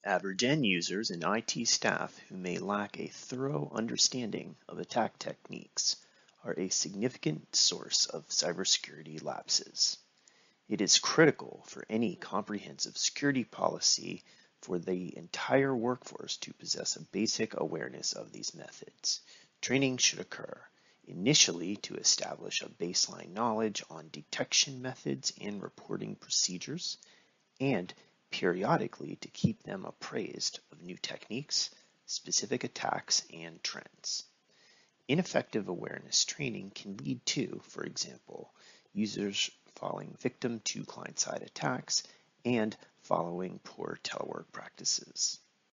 Average end users and IT staff who may lack a thorough understanding of attack techniques are a significant source of cybersecurity lapses. It is critical for any comprehensive security policy for the entire workforce to possess a basic awareness of these methods. Training should occur initially to establish a baseline knowledge on detection methods and reporting procedures, and periodically to keep them appraised of new techniques, specific attacks, and trends. Ineffective awareness training can lead to, for example, users falling victim to client-side attacks and following poor telework practices.